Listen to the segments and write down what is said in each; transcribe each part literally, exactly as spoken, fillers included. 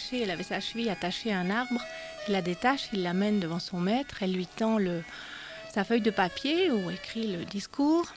attachée, elle avait sa cheville attachée à un arbre. Il la détache, il l'amène devant son maître. Elle lui tend le, sa feuille de papier où écrit le discours.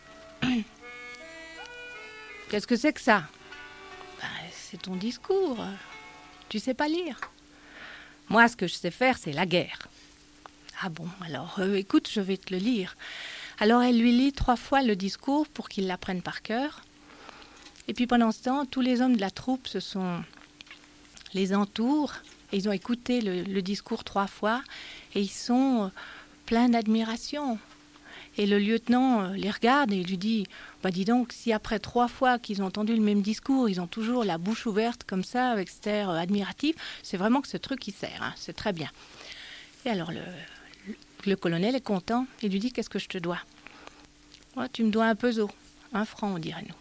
Qu'est-ce que c'est que ça ? Ben, c'est ton discours. Tu sais pas lire. Moi, ce que je sais faire, c'est la guerre. Ah bon, alors euh, écoute, je vais te le lire. Alors elle lui lit trois fois le discours pour qu'il l'apprenne par cœur. Et puis pendant ce temps, tous les hommes de la troupe se sont les entourent. Et ils ont écouté le, le discours trois fois et ils sont euh, pleins d'admiration. Et le lieutenant euh, les regarde et il lui dit bah, « Dis donc, si après trois fois qu'ils ont entendu le même discours, ils ont toujours la bouche ouverte comme ça, avec cet air euh, admiratif, c'est vraiment que ce truc il sert, hein, c'est très bien. » Et alors le, le, le colonel est content. Il lui dit « Qu'est-ce que je te dois ?»« Oh, tu me dois un peso, un franc, on dirait nous. »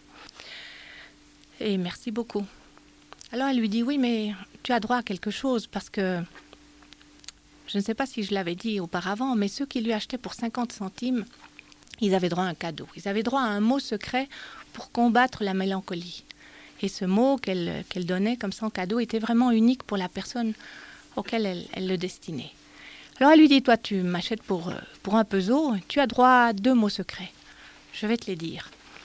Et merci beaucoup. Alors elle lui dit « Oui, mais tu as droit à quelque chose parce que... » Je ne sais pas si je l'avais dit auparavant, mais ceux qui lui achetaient pour cinquante centimes, ils avaient droit à un cadeau. Ils avaient droit à un mot secret pour combattre la mélancolie. Et ce mot qu'elle, qu'elle donnait comme ça en cadeau était vraiment unique pour la personne auquel elle, elle le destinait. Alors elle lui dit, toi tu m'achètes pour, pour un peso, tu as droit à deux mots secrets. Je vais te les dire.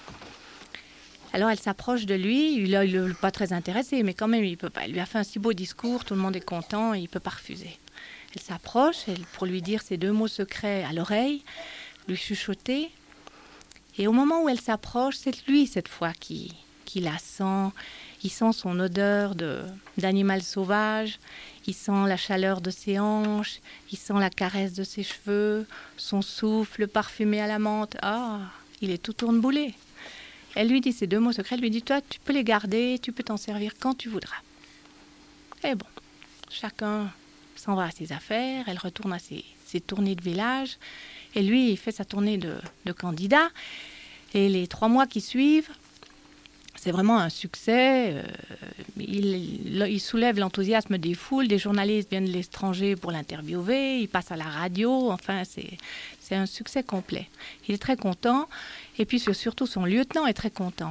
Alors elle s'approche de lui, il n'est pas très intéressé, mais quand même il peut pas. Il lui a fait un si beau discours, tout le monde est content et il ne peut pas refuser. Elle s'approche elle, pour lui dire ces deux mots secrets à l'oreille, lui chuchoter. Et au moment où elle s'approche, c'est lui cette fois qui, qui la sent. Il sent son odeur de, d'animal sauvage, il sent la chaleur de ses hanches, il sent la caresse de ses cheveux, son souffle parfumé à la menthe. Ah, il est tout tourneboulé. Elle lui dit ces deux mots secrets, elle lui dit, toi tu peux les garder, tu peux t'en servir quand tu voudras. Et bon, chacun s'en va à ses affaires, elle retourne à ses, ses tournées de village, et lui, il fait sa tournée de, de candidat. Et les trois mois qui suivent, c'est vraiment un succès. Euh, il, il soulève l'enthousiasme des foules, des journalistes viennent de l'étranger pour l'interviewer, il passe à la radio, enfin, c'est, c'est un succès complet. Il est très content, et puis surtout son lieutenant est très content.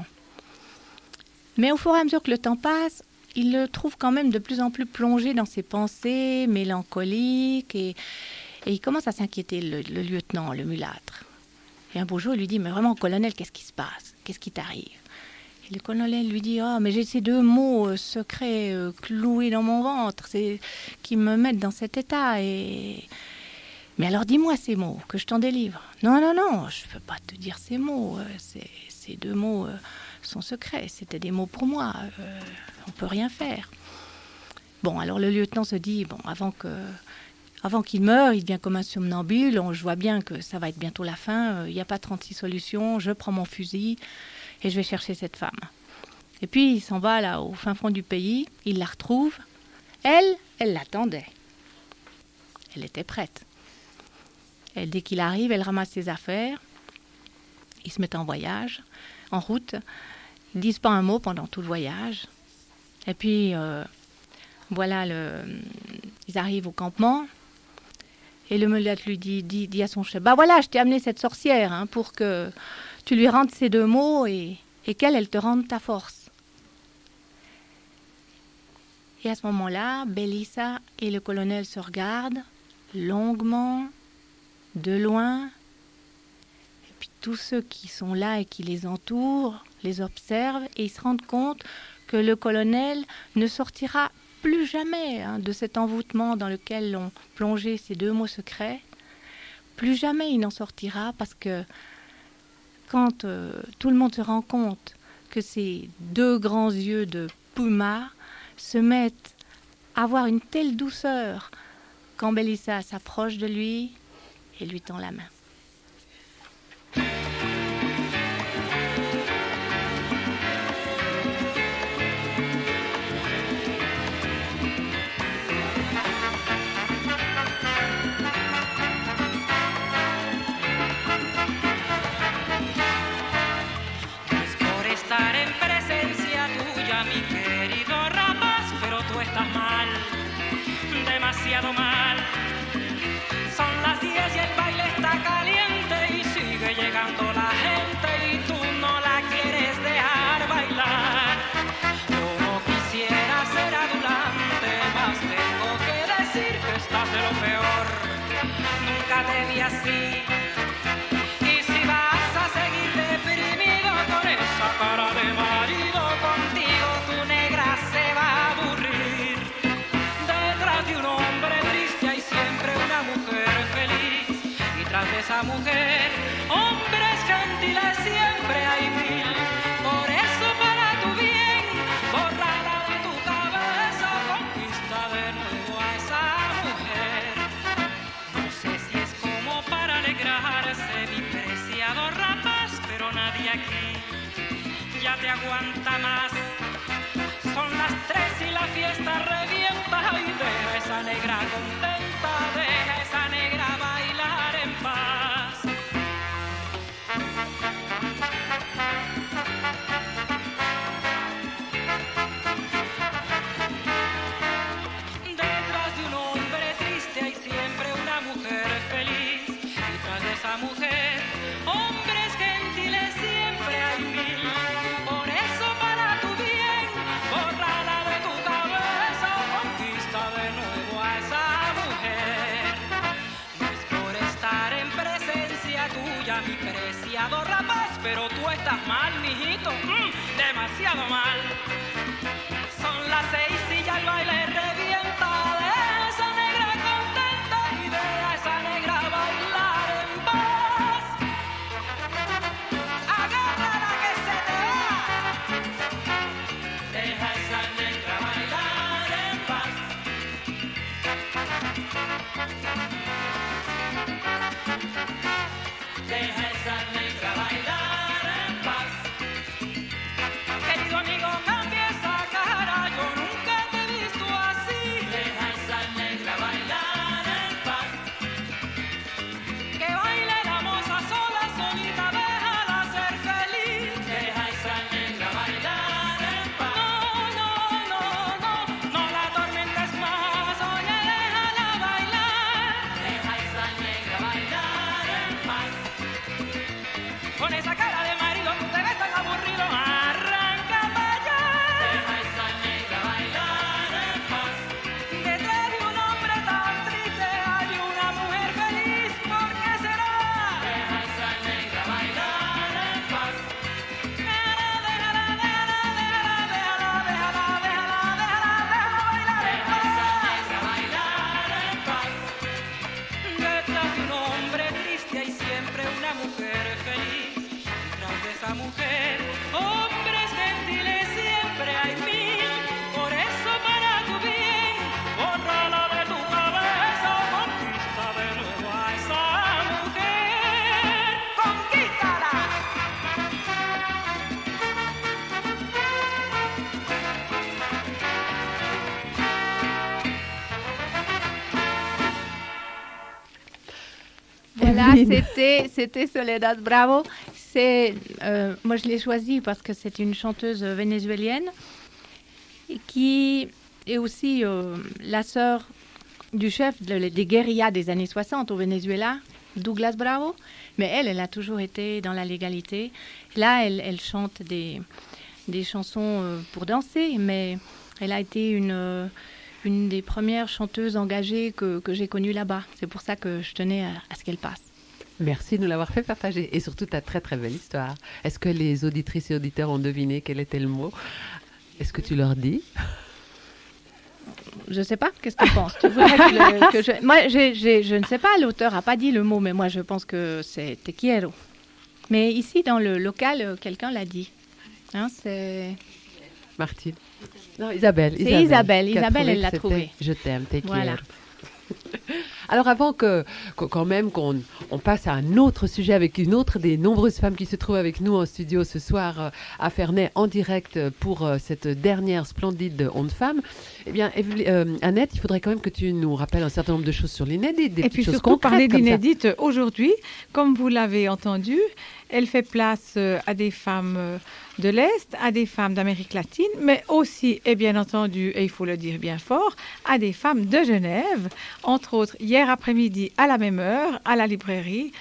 Mais au fur et à mesure que le temps passe, il le trouve quand même de plus en plus plongé dans ses pensées mélancoliques et, et il commence à s'inquiéter, le, le lieutenant, le mulâtre. Et un beau jour, il lui dit, mais vraiment, colonel, qu'est-ce qui se passe ? Qu'est-ce qui t'arrive ? Et le colonel lui dit, ah, oh, mais j'ai ces deux mots euh, secrets euh, cloués dans mon ventre, c'est, qui me mettent dans cet état. Et... Mais alors, dis-moi ces mots, que je t'en délivre. Non, non, non, je ne peux pas te dire ces mots. Euh, c'est, ces deux mots euh, sont secrets, c'était des mots pour moi. Euh, on ne peut rien faire. Bon, alors le lieutenant se dit, bon, avant que... Avant qu'il meure, il devient comme un somnambule. Je vois bien que ça va être bientôt la fin. Il n'y a pas trente-six solutions. Je prends mon fusil et je vais chercher cette femme. Et puis, il s'en va là, au fin fond du pays. Il la retrouve. Elle, elle l'attendait. Elle était prête. Et dès qu'il arrive, elle ramasse ses affaires. Ils se mettent en voyage, en route. Ils ne disent pas un mot pendant tout le voyage. Et puis, euh, voilà, le, ils arrivent au campement. Et le mulâtre lui dit, dit, dit à son chef, bah voilà, je t'ai amené cette sorcière hein, pour que tu lui rendes ces deux mots et, et qu'elle, elle te rende ta force. Et à ce moment-là, Bélissa et le colonel se regardent longuement, de loin. Et puis tous ceux qui sont là et qui les entourent les observent et ils se rendent compte que le colonel ne sortira plus jamais hein, de cet envoûtement dans lequel l'ont plongé ces deux mots secrets. Plus jamais il n'en sortira parce que quand euh, tout le monde se rend compte que ces deux grands yeux de puma se mettent à avoir une telle douceur quand Bélissa s'approche de lui et lui tend la main. Demasiado mal. Son las diez y el baile está caliente y sigue llegando la gente y tú no la quieres dejar bailar. Yo no quisiera ser adulante, mas estás de lo peor. Nunca te vi así. Y si vas a seguir deprimido con esa cara de marido, contigo tu negra se va a aburrir. Detrás de un hombre triste hay siempre una mujer feliz. Y tras de esa mujer, hombres gentiles siempre hay mil. Por eso para tu bien, bórrala de tu cabeza, conquista de nuevo a esa mujer. No sé si es como para alegrarse, mi preciado rapaz, pero nadie aquí ya te aguanta más. Son las tres y la fiesta revienta y deja esa negra contenta, deja esa negra bailar en paz. Detrás de un hombre triste hay siempre una mujer feliz. Y tras de esa mujer, hombres gentiles siempre hay mil. Por eso para tu bien, bórrala de tu cabeza, conquista de nuevo a esa mujer. No es por estar en presencia tuya, mi preciado rapaz, pero tú estás mal, mijito, mm, demasiado mal. Son las seis y ya el baile revienta, de esa negra contenta y de esa negra bailar en paz. Agárrala que se te va. Deja esa negra bailar en paz. Deja esa negra bailar en paz. Querido amigo, cambia esa cara, yo nunca te he visto así. Deja esa negra bailar en paz. Que baile la moza sola, solita, déjala ser feliz. Deja esa negra bailar en paz. No, no, no, no, no la atormentes más, oye, déjala bailar. Deja esa negra bailar en paz. Con esa cara de marido tú te ves tan aburrido, arranca para allá. Deja esa negra bailar en paz. Detrás de un hombre tan triste hay una mujer feliz, ¿por qué será? Deja esa negra bailar en paz. Déjala, déjala, déjala, déjala, déjala, déjala, déjala, déjala, déjala bailar en paz. Deja esa negra bailar en paz. Detrás de un hombre triste hay siempre una mujer feliz. Detrás de esa mujer, hombres gentiles siempre hay mil. Por eso para tu bien, bórrala de tu cabeza, conquista de nuevo a esa mujer. ¡Conquístala! Voilà, Evelyne. c'était, c'était Soledad Bravo. C'est, euh, moi, je l'ai choisie parce que c'est une chanteuse vénézuélienne et qui est aussi euh, la sœur du chef de- des guérillas des années soixante au Venezuela, Douglas Bravo. Mais elle, elle a toujours été dans la légalité. Là, elle, elle chante des, des chansons euh, pour danser, mais elle a été une, euh, une des premières chanteuses engagées que, que j'ai connues là-bas. C'est pour ça que je tenais à, à ce qu'elle passe. Merci de nous l'avoir fait partager. Et surtout, ta très très belle histoire. Est-ce que les auditrices et auditeurs ont deviné quel était le mot? Est-ce que tu leur dis? Je sais pas, qu'est-ce que tu penses? Tu voudrais que, le- que je... Moi, j'ai, j'ai, je ne sais pas, l'auteur n'a pas dit le mot, mais moi, je pense que c'est te quiero. Mais ici, dans le local, euh, quelqu'un l'a dit. Hein, c'est... Martine? Non, Isabelle. C'est Isabelle. qui a Isabelle, trouvé elle que l'a c'était trouvé. Je t'aime, te Voilà. quiero. Alors avant que, que- quand même qu'on on passe à un autre sujet avec une autre des nombreuses femmes qui se trouvent avec nous en studio ce soir euh, à Ferney en direct pour euh, cette dernière splendide Onde Femmes, eh bien Evely- euh, Annette, il faudrait quand même que tu nous rappelles un certain nombre de choses sur l'inédit, des Et petites puis choses surtout parler concrètes comme ça. d'inédite aujourd'hui, comme vous l'avez entendu, elle fait place euh, à des femmes euh, de l'Est, à des femmes d'Amérique latine, mais aussi, et bien entendu, et il faut le dire bien fort, à des femmes de Genève. Entre autres, hier après-midi, à la même heure, à la librairie,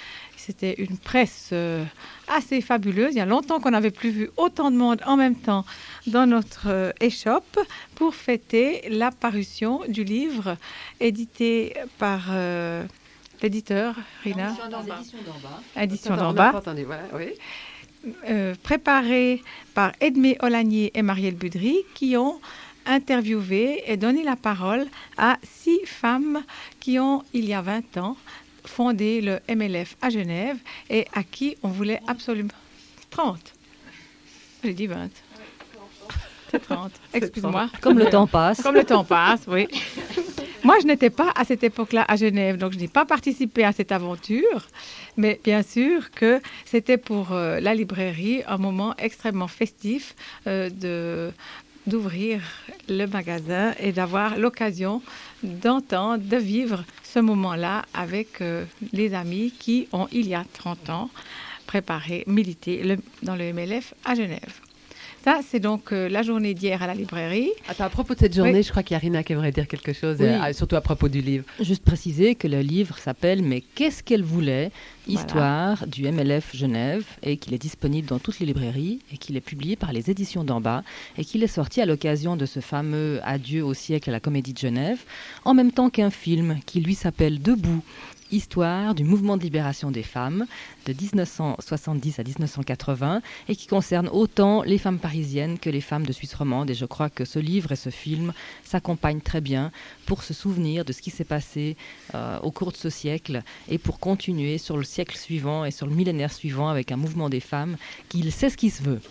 c'était une presse euh, assez fabuleuse. Il y a longtemps qu'on n'avait plus vu autant de monde en même temps dans notre euh, échoppe pour fêter la parution du livre édité par euh, l'éditeur, Rina. Édition d'en bas. Édition Attends, on d'en n'a bas. pas entendu, voilà, oui. Euh, préparé par Edmé Olanier et Marielle Budry, qui ont interviewé et donné la parole à six femmes qui ont, il y a vingt ans, fondé le M L F à Genève et à qui on voulait absolument... trente. J'ai dit vingt. C'est trente. Excuse-moi. Comme le temps passe. Comme le temps passe, oui. Moi, je n'étais pas à cette époque-là à Genève, donc je n'ai pas participé à cette aventure. Mais bien sûr que c'était pour euh, la librairie un moment extrêmement festif euh, de, d'ouvrir le magasin et d'avoir l'occasion d'entendre, de vivre ce moment-là avec euh, les amis qui ont, il y a trente ans, préparé, milité le, dans le M L F à Genève. Ça, c'est donc euh, la journée d'hier à la librairie. Attends, à propos de cette journée, Oui. je crois qu'il y a Rina qui aimerait dire quelque chose, Oui. euh, surtout à propos du livre. Juste préciser que le livre s'appelle « Mais qu'est-ce qu'elle voulait ?» Histoire du M L F Genève, et qu'il est disponible dans toutes les librairies et qu'il est publié par les éditions d'en bas et qu'il est sorti à l'occasion de ce fameux Adieu au siècle à la Comédie de Genève, en même temps qu'un film qui lui s'appelle Debout, histoire du mouvement de libération des femmes de dix-neuf cent soixante-dix à dix-neuf cent quatre-vingts et qui concerne autant les femmes parisiennes que les femmes de Suisse romande. Et je crois que ce livre et ce film s'accompagnent très bien pour se souvenir de ce qui s'est passé euh, au cours de ce siècle et pour continuer sur le siècle suivant et sur le millénaire suivant avec un mouvement des femmes qui sait ce qui se veut.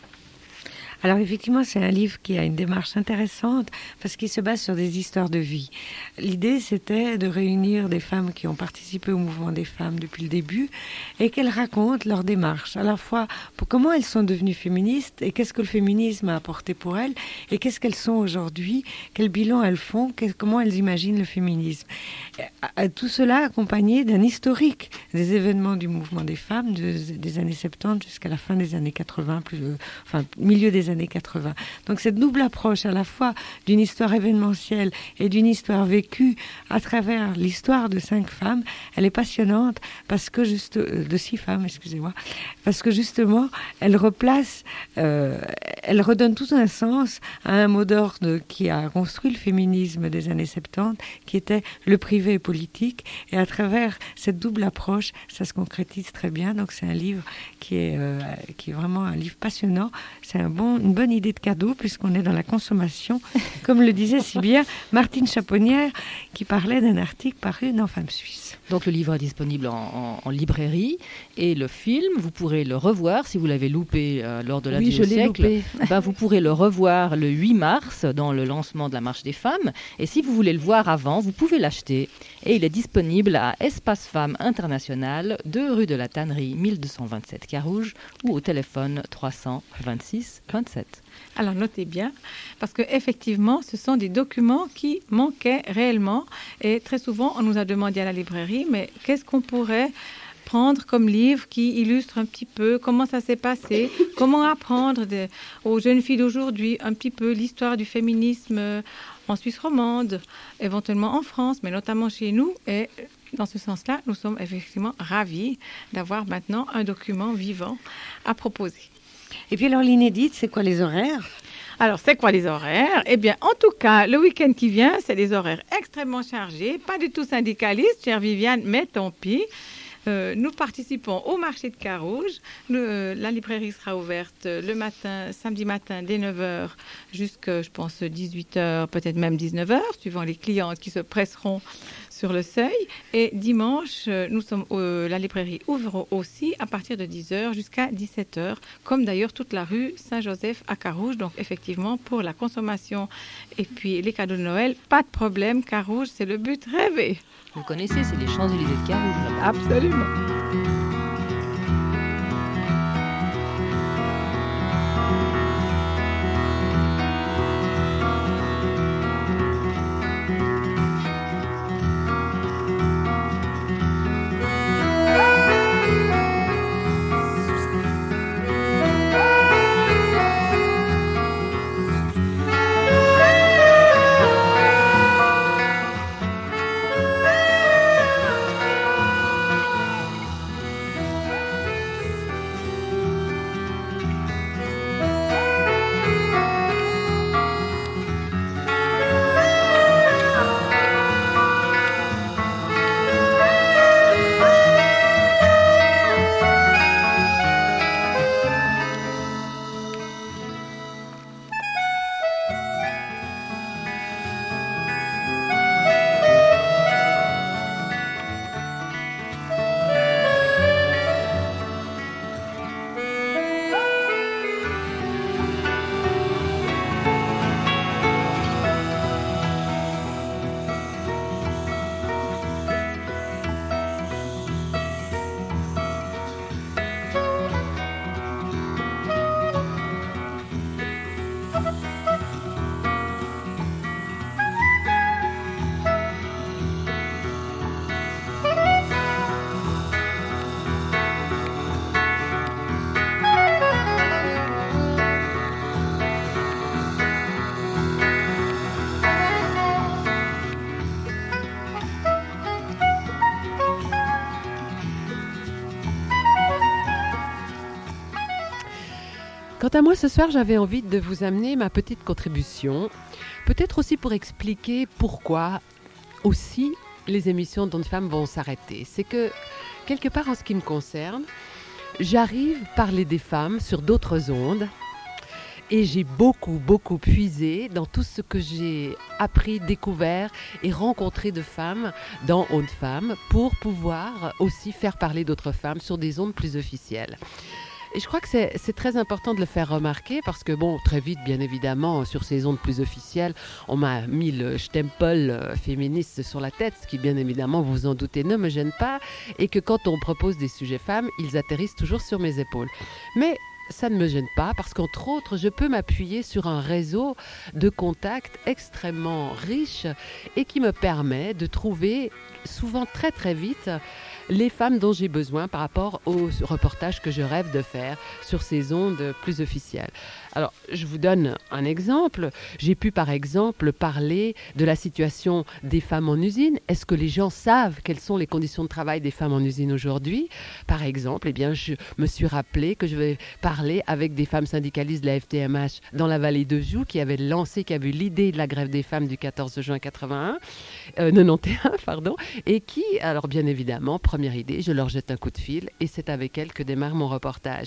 Alors effectivement, c'est un livre qui a une démarche intéressante parce qu'il se base sur des histoires de vie. L'idée, c'était de réunir des femmes qui ont participé au mouvement des femmes depuis le début et qu'elles racontent leur démarche, à la fois pour comment elles sont devenues féministes et qu'est-ce que le féminisme a apporté pour elles et qu'est-ce qu'elles sont aujourd'hui, quel bilan elles font, comment elles imaginent le féminisme. Tout cela accompagné d'un historique des événements du mouvement des femmes de, des années soixante-dix jusqu'à la fin des années quatre-vingts, plus, euh, enfin milieu des années quatre-vingts. Donc cette double approche à la fois d'une histoire événementielle et d'une histoire vécue à travers l'histoire de cinq femmes, elle est passionnante parce que juste de six femmes, excusez-moi, parce que justement elle replace, euh, elle redonne tout un sens à un mot d'ordre qui a construit le féminisme des années soixante-dix, qui était le privé et politique, et à travers cette double approche, ça se concrétise très bien. Donc c'est un livre qui est euh, qui est vraiment un livre passionnant. C'est un bon une bonne idée de cadeau puisqu'on est dans la consommation, comme le disait si bien Martine Chaponnière, qui parlait d'un article paru dans Femmes Suisses. Donc le livre est disponible en, en, en librairie et le film, vous pourrez le revoir si vous l'avez loupé euh, lors de l'Adieu Oui, je au l'ai siècle. loupé. Ben, vous pourrez le revoir le huit mars dans le lancement de la Marche des Femmes. Et si vous voulez le voir avant, vous pouvez l'acheter. Et il est disponible à Espace Femmes International, deux rue de la Tannerie, mille deux cent vingt-sept Carouge, ou au téléphone trois cent vingt-six vingt-sept. Alors notez bien, parce qu'effectivement, ce sont des documents qui manquaient réellement. Et très souvent, on nous a demandé à la librairie, mais qu'est-ce qu'on pourrait prendre comme livre qui illustre un petit peu comment ça s'est passé, comment apprendre des, aux jeunes filles d'aujourd'hui un petit peu l'histoire du féminisme en Suisse romande, éventuellement en France, mais notamment chez nous. Et dans ce sens-là, nous sommes effectivement ravis d'avoir maintenant un document vivant à proposer. Et puis alors l'inédite, c'est quoi les horaires ? Alors, c'est quoi les horaires ? Eh bien, en tout cas, le week-end qui vient, c'est des horaires extrêmement chargés, pas du tout syndicalistes, chère Viviane, mais tant pis. Euh, nous participons au marché de Carouge. Le, euh, la librairie sera ouverte le matin, samedi matin, dès neuf heures jusqu'à, je pense, dix-huit heures, peut-être même dix-neuf heures, suivant les clients qui se presseront sur le seuil. Et dimanche, euh, nous sommes, euh, la librairie ouvre aussi à partir de dix heures jusqu'à dix-sept heures, comme d'ailleurs toute la rue Saint-Joseph à Carouge. Donc, effectivement, pour la consommation et puis les cadeaux de Noël, pas de problème. Carouge, c'est le but rêvé. Vous connaissez, c'est les Champs-Élysées de Carouge. là-bas. Absolument. à moi, ce soir, j'avais envie de vous amener ma petite contribution, peut-être aussi pour expliquer pourquoi aussi les émissions Don de Femmes vont s'arrêter. C'est que, quelque part en ce qui me concerne, j'arrive à parler des femmes sur d'autres ondes et j'ai beaucoup, beaucoup puisé dans tout ce que j'ai appris, découvert et rencontré de femmes dans Ondes Femmes pour pouvoir aussi faire parler d'autres femmes sur des ondes plus officielles. Et je crois que c'est, c'est très important de le faire remarquer parce que, bon, très vite, bien évidemment, sur ces ondes plus officielles, on m'a mis le stempel euh, féministe sur la tête, ce qui, bien évidemment, vous vous en doutez, ne me gêne pas, et que quand on propose des sujets femmes, ils atterrissent toujours sur mes épaules. Mais ça ne me gêne pas parce qu'entre autres, je peux m'appuyer sur un réseau de contacts extrêmement riche et qui me permet de trouver souvent très très vite les femmes dont j'ai besoin par rapport aux reportages que je rêve de faire sur ces ondes plus officielles. Alors, je vous donne un exemple. J'ai pu, par exemple, parler de la situation des femmes en usine. Est-ce que les gens savent quelles sont les conditions de travail des femmes en usine aujourd'hui ? Par exemple, eh bien, je me suis rappelé que je vais parler avec des femmes syndicalistes de la F T M H dans la vallée de Joux qui avaient lancé, qui avaient eu l'idée de la grève des femmes du quatorze juin quatre-vingt-un, euh, quatre-vingt-onze, pardon, et qui, alors bien évidemment, première idée, je leur jette un coup de fil et c'est avec elles que démarre mon reportage.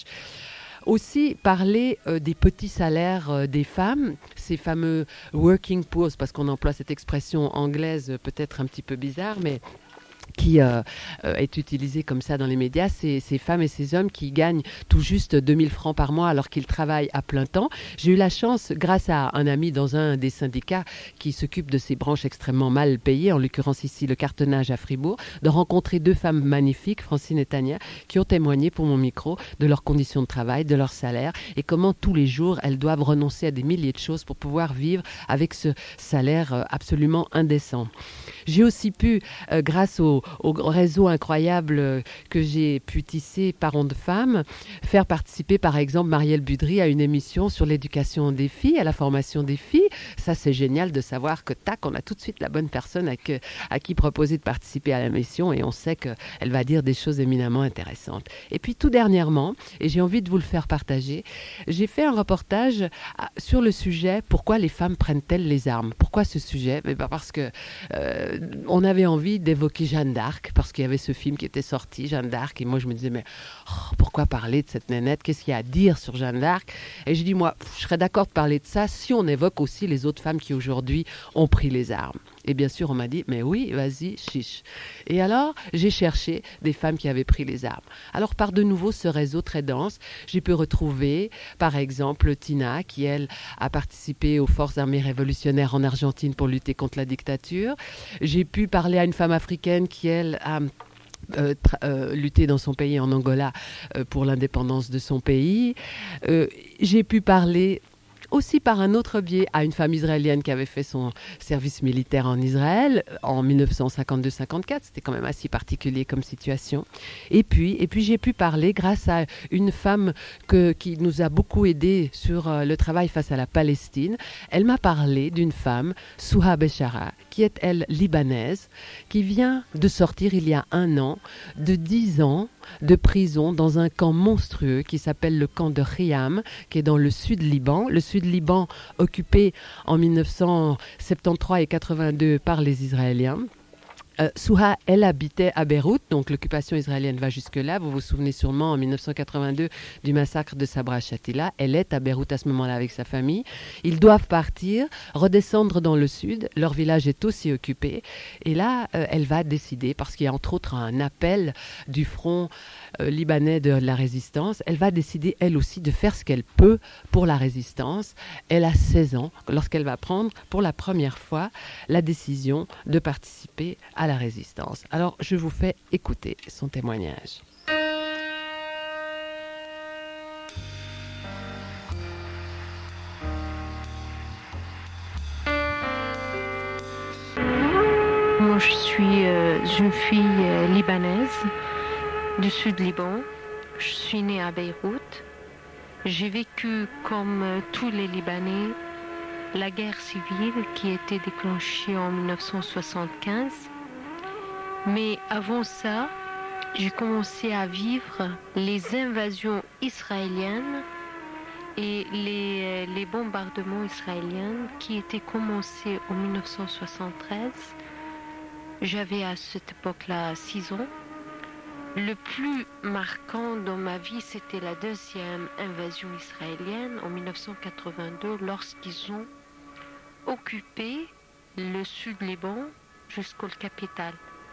Aussi parler euh, des petits salaires euh, des femmes, ces fameux working poors, parce qu'on emploie cette expression anglaise euh, peut-être un petit peu bizarre, mais qui euh, euh, est utilisée comme ça dans les médias, c'est ces femmes et ces hommes qui gagnent tout juste deux mille francs par mois alors qu'ils travaillent à plein temps. J'ai eu la chance, grâce à un ami dans un des syndicats qui s'occupe de ces branches extrêmement mal payées, en l'occurrence ici le cartonnage à Fribourg, de rencontrer deux femmes magnifiques, Francine et Tania, qui ont témoigné pour mon micro de leurs conditions de travail, de leur salaire et comment tous les jours elles doivent renoncer à des milliers de choses pour pouvoir vivre avec ce salaire euh, absolument indécent. J'ai aussi pu, euh, grâce au, au réseau incroyable euh, que j'ai pu tisser par Ondes Femmes, faire participer par exemple Marielle Budry à une émission sur l'éducation des filles, à la formation des filles. Ça, c'est génial de savoir que tac, on a tout de suite la bonne personne à, que, à qui proposer de participer à la mission et on sait qu'elle va dire des choses éminemment intéressantes. Et puis tout dernièrement, et j'ai envie de vous le faire partager, j'ai fait un reportage à, sur le sujet « Pourquoi les femmes prennent-elles les armes ?» Pourquoi ce sujet ? Eh bien parce que euh, on avait envie d'évoquer Jeanne d'Arc, parce qu'il y avait ce film qui était sorti, Jeanne d'Arc, et moi je me disais, mais oh, pourquoi parler de cette nénette ? Qu'est-ce qu'il y a à dire sur Jeanne d'Arc ? Et je dis, moi, je serais d'accord de parler de ça si on évoque aussi les autres femmes qui aujourd'hui ont pris les armes. Et bien sûr, on m'a dit, mais oui, vas-y, chiche. Et alors, j'ai cherché des femmes qui avaient pris les armes. Alors, par de nouveau ce réseau très dense, j'ai pu retrouver, par exemple, Tina, qui, elle, a participé aux forces armées révolutionnaires en Argentine pour lutter contre la dictature. J'ai pu parler à une femme africaine qui, elle, a... Euh, tra- euh, lutter dans son pays, en Angola, euh, pour l'indépendance de son pays. Euh, j'ai pu parler aussi par un autre biais à une femme israélienne qui avait fait son service militaire en Israël en dix-neuf cent cinquante-deux cinquante-quatre. C'était quand même assez particulier comme situation. Et puis, et puis j'ai pu parler grâce à une femme que, qui nous a beaucoup aidé sur euh, le travail face à la Palestine. Elle m'a parlé d'une femme, Souha Bechara, qui est, elle, libanaise, qui vient de sortir il y a un an de dix ans de prison dans un camp monstrueux qui s'appelle le camp de Khiam, qui est dans le sud Liban. Le sud Liban occupé en dix-neuf cent soixante-treize et quatre-vingt-deux par les Israéliens. Euh, Souha, elle habitait à Beyrouth, donc l'occupation israélienne va jusque-là. Vous vous souvenez sûrement en dix-neuf cent quatre-vingt-deux du massacre de Sabra Shatila. Elle est à Beyrouth à ce moment-là avec sa famille. Ils doivent partir, redescendre dans le sud. Leur village est aussi occupé. Et là, euh, elle va décider, parce qu'il y a entre autres un appel du front euh, libanais de la résistance, elle va décider elle aussi de faire ce qu'elle peut pour la résistance. Elle a seize ans lorsqu'elle va prendre pour la première fois la décision de participer à la résistance. Alors, je vous fais écouter son témoignage. Moi, je suis euh, une fille euh, libanaise du sud Liban. Je suis née à Beyrouth. J'ai vécu, comme euh, tous les Libanais, la guerre civile qui a été déclenchée en dix-neuf cent soixante-quinze. Mais avant ça, j'ai commencé à vivre les invasions israéliennes Et les, les bombardements israéliens qui étaient commencés en mille neuf cent soixante-treize, j'avais à cette époque-là six ans. Le plus marquant dans ma vie, c'était la deuxième invasion israélienne en mille neuf cent quatre-vingt-deux, lorsqu'ils ont occupé le sud Liban jusqu'au capitale.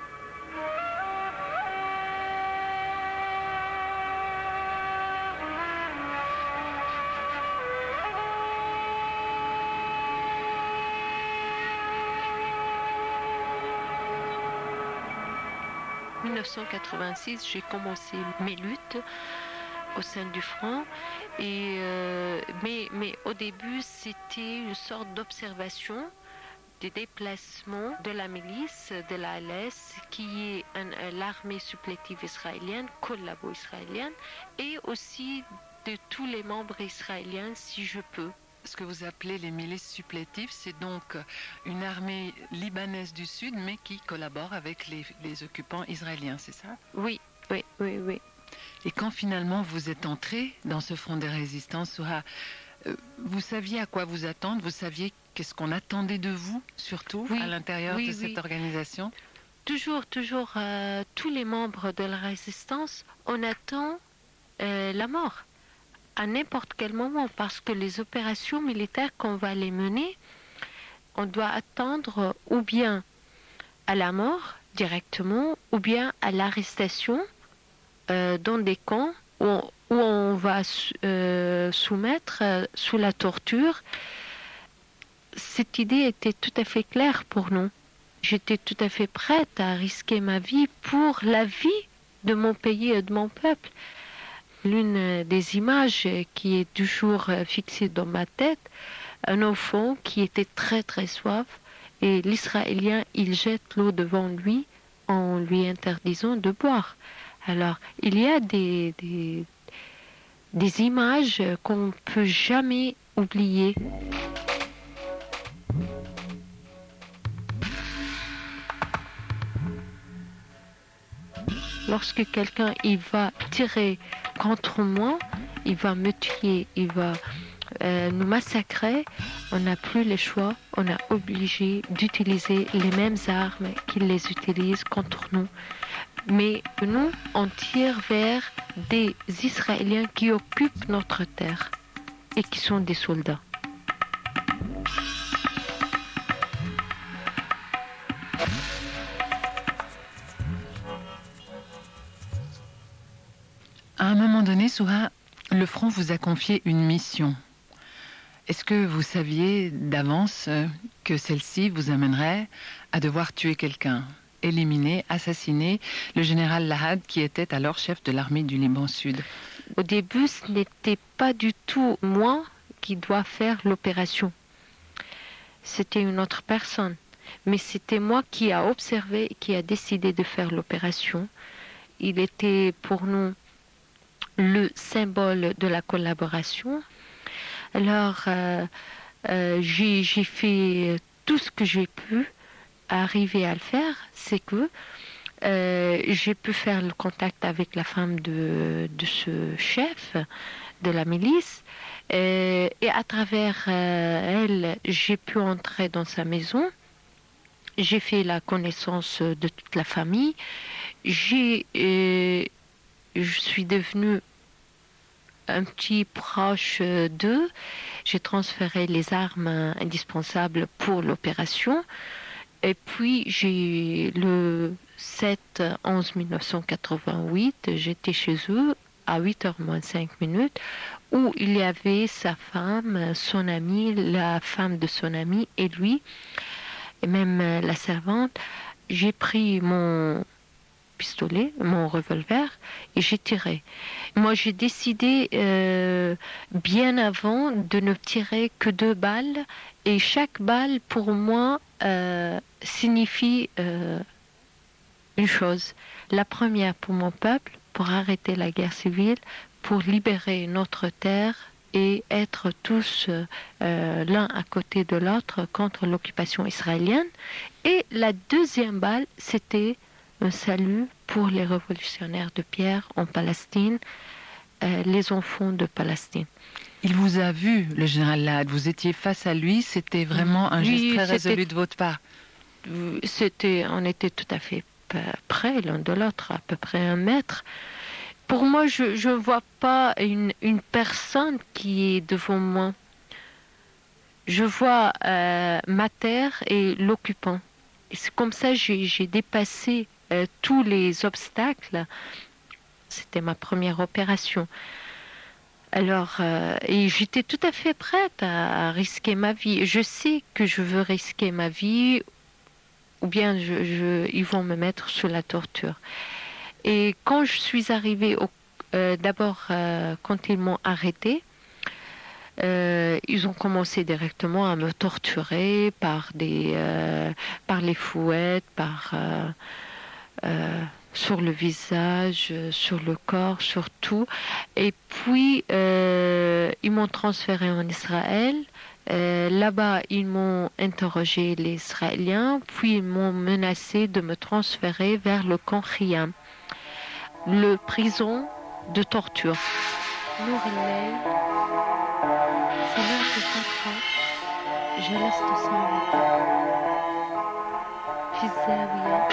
En mille neuf cent quatre-vingt-six, j'ai commencé mes luttes au sein du front, et, euh, mais, mais au début, c'était une sorte d'observation des déplacements de la milice, de la L S, qui est un, l'armée supplétive israélienne, collabo-israélienne, et aussi de tous les membres israéliens, si je peux. Ce que vous appelez les milices supplétives, c'est donc une armée libanaise du Sud, mais qui collabore avec les, les occupants israéliens, c'est ça? Oui, oui, oui, oui. Et quand finalement vous êtes entré dans ce front de résistance, Souha, euh, vous saviez à quoi vous attendre? Vous saviez qu'est-ce qu'on attendait de vous, surtout oui, à l'intérieur oui, de oui. cette organisation? Toujours, toujours, euh, tous les membres de la résistance, on attend euh, la mort à n'importe quel moment, parce que les opérations militaires qu'on va les mener, on doit attendre ou bien à la mort directement, ou bien à l'arrestation euh, dans des camps où on, où on va euh, soumettre euh, sous la torture. Cette idée était tout à fait claire pour nous. J'étais tout à fait prête à risquer ma vie pour la vie de mon pays et de mon peuple. L'une des images qui est toujours fixée dans ma tête, un enfant qui était très très soif, et l'Israélien, il jette l'eau devant lui en lui interdisant de boire. Alors, il y a des, des, des images qu'on ne peut jamais oublier. Lorsque quelqu'un il va tirer contre moi, il va me tuer, il va euh, nous massacrer, on n'a plus le choix, on est obligé d'utiliser les mêmes armes qu'ils les utilisent contre nous. Mais nous, on tire vers des Israéliens qui occupent notre terre et qui sont des soldats. À un moment donné, Souha, le front vous a confié une mission. Est-ce que vous saviez d'avance que celle-ci vous amènerait à devoir tuer quelqu'un, éliminer, assassiner le général Lahad, qui était alors chef de l'armée du Liban Sud? Au début, ce n'était pas du tout moi qui dois faire l'opération. C'était une autre personne. Mais c'était moi qui a observé et qui a décidé de faire l'opération. Il était pour nous le symbole de la collaboration. Alors, euh, euh, j'ai, j'ai fait tout ce que j'ai pu arriver à le faire. C'est que euh, j'ai pu faire le contact avec la femme de, de ce chef de la milice. Euh, et à travers euh, elle, j'ai pu entrer dans sa maison. J'ai fait la connaissance de toute la famille. J'ai, euh, je suis devenue un petit proche d'eux. J'ai transféré les armes indispensables pour l'opération. Et puis, j'ai le sept onze mille neuf cent quatre-vingt-huit, j'étais chez eux à huit heures moins cinq minutes, où il y avait sa femme, son amie, la femme de son ami et lui, et même la servante. J'ai pris mon pistolet, mon revolver, et j'ai tiré. Moi, j'ai décidé euh, bien avant de ne tirer que deux balles, et chaque balle, pour moi, euh, signifie euh, une chose. La première pour mon peuple, pour arrêter la guerre civile, pour libérer notre terre et être tous euh, l'un à côté de l'autre contre l'occupation israélienne. Et la deuxième balle, c'était un salut pour les révolutionnaires de pierre en Palestine, euh, les enfants de Palestine. Il vous a vu, le général Ladd, vous étiez face à lui, c'était vraiment un Oui, geste très c'était- résolu de votre part. C'était, on était tout à fait p- près l'un de l'autre, à peu près un mètre. Pour moi, je ne vois pas une, une personne qui est devant moi. Je vois euh, ma terre et l'occupant. Et c'est comme ça que j'ai, j'ai dépassé euh, tous les obstacles. C'était ma première opération. Alors, euh, et j'étais tout à fait prête à, à risquer ma vie. Je sais que je veux risquer ma vie, ou bien je, je, ils vont me mettre sous la torture. Et quand je suis arrivée, au, euh, d'abord, euh, quand ils m'ont arrêtée, euh, ils ont commencé directement à me torturer par, des, euh, par les fouettes, par, euh, euh, sur le visage, euh, sur le corps, sur tout. Et puis, euh, ils m'ont transféré en Israël. Euh, là-bas, ils m'ont interrogé, les Israéliens, puis ils m'ont menacé de me transférer vers le camp Khiam, le prison de torture. Nourillay, c'est l'heure de quatre ans. Je reste sans repos. في الزاوية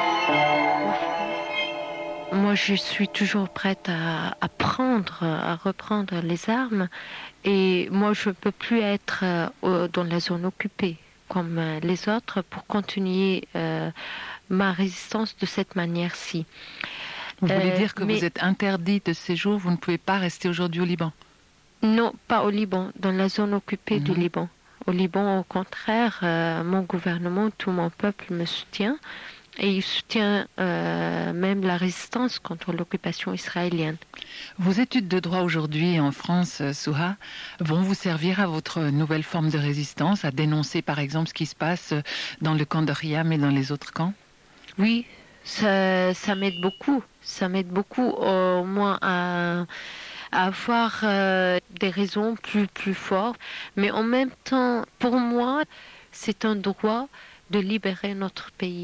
وحدي. Moi, je suis toujours prête à, à prendre, à reprendre les armes. Et moi, je ne peux plus être euh, dans la zone occupée comme euh, les autres pour continuer euh, ma résistance de cette manière-ci. Vous voulez Euh, dire que mais- vous êtes interdit de séjour, vous ne pouvez pas rester aujourd'hui au Liban? Non, pas au Liban, dans la zone occupée du Mhm. Liban. Au Liban, au contraire, euh, mon gouvernement, tout mon peuple me soutient. Et il soutient euh, même la résistance contre l'occupation israélienne. Vos études de droit aujourd'hui en France, euh, Souha, vont vous servir à votre nouvelle forme de résistance, à dénoncer par exemple ce qui se passe euh, dans le camp de Khiam et dans les autres camps? Oui, ça, ça m'aide beaucoup. Ça m'aide beaucoup au moins à, à avoir euh, des raisons plus, plus fortes. Mais en même temps, pour moi, c'est un droit de libérer notre pays.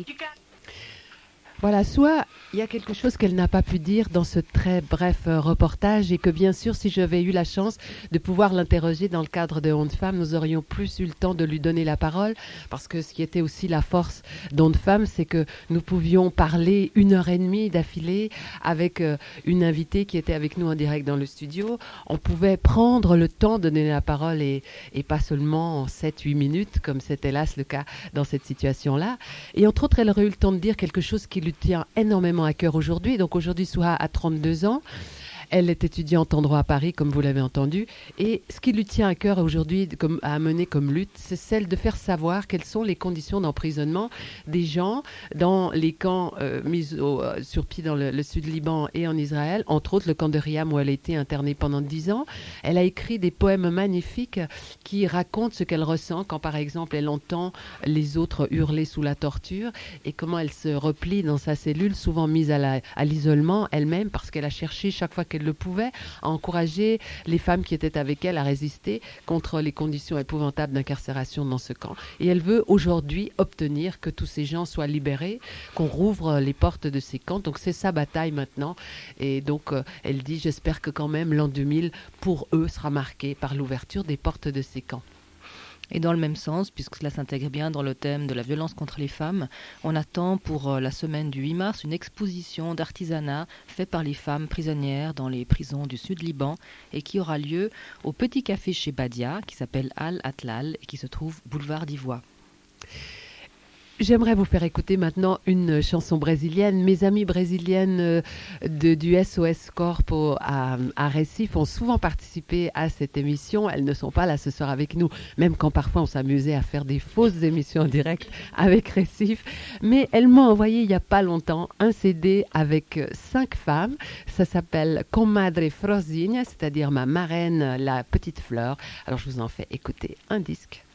Voilà, soit il y a quelque chose qu'elle n'a pas pu dire dans ce très bref euh, reportage et que bien sûr, si j'avais eu la chance de pouvoir l'interroger dans le cadre de Ondes Femmes, nous aurions plus eu le temps de lui donner la parole parce que ce qui était aussi la force d'Ondes Femmes, c'est que nous pouvions parler une heure et demie d'affilée avec euh, une invitée qui était avec nous en direct dans le studio. On pouvait prendre le temps de donner la parole et, et pas seulement en sept huit minutes comme c'est hélas le cas dans cette situation-là. Et entre autres, elle aurait eu le temps de dire quelque chose qui lui tient énormément à cœur aujourd'hui. Donc aujourd'hui, Souha a trente-deux ans. Elle est étudiante en droit à Paris, comme vous l'avez entendu. Et ce qui lui tient à cœur aujourd'hui comme, à mener comme lutte, c'est celle de faire savoir quelles sont les conditions d'emprisonnement des gens dans les camps euh, mis au, euh, sur pied dans le, le sud Liban et en Israël, entre autres le camp de Khiam où elle a été internée pendant dix ans. Elle a écrit des poèmes magnifiques qui racontent ce qu'elle ressent quand, par exemple, elle entend les autres hurler sous la torture et comment elle se replie dans sa cellule, souvent mise à, la, à l'isolement elle-même parce qu'elle a cherché chaque fois qu'elle le pouvait, à encourager les femmes qui étaient avec elle à résister contre les conditions épouvantables d'incarcération dans ce camp. Et elle veut aujourd'hui obtenir que tous ces gens soient libérés, qu'on rouvre les portes de ces camps. Donc c'est sa bataille maintenant. Et donc euh, elle dit, j'espère que quand même l'an deux mille, pour eux, sera marqué par l'ouverture des portes de ces camps. Et dans le même sens, puisque cela s'intègre bien dans le thème de la violence contre les femmes, on attend pour euh, la semaine du huit mars une exposition d'artisanat fait par les femmes prisonnières dans les prisons du sud Liban et qui aura lieu au petit café chez Badia qui s'appelle Al Atlal et qui se trouve boulevard d'Ivoire. J'aimerais vous faire écouter maintenant une chanson brésilienne. Mes amies brésiliennes euh, de, du S O S Corp au- à, à Recife ont souvent participé à cette émission. Elles ne sont pas là ce soir avec nous, même quand parfois on s'amusait à faire des fausses émissions en direct avec Recife. Mais elles m'ont envoyé il n'y a pas longtemps un C D avec euh, cinq femmes. Ça s'appelle Comadre Frozinha, c'est-à-dire ma marraine, la petite fleur. Alors je vous en fais écouter un disque.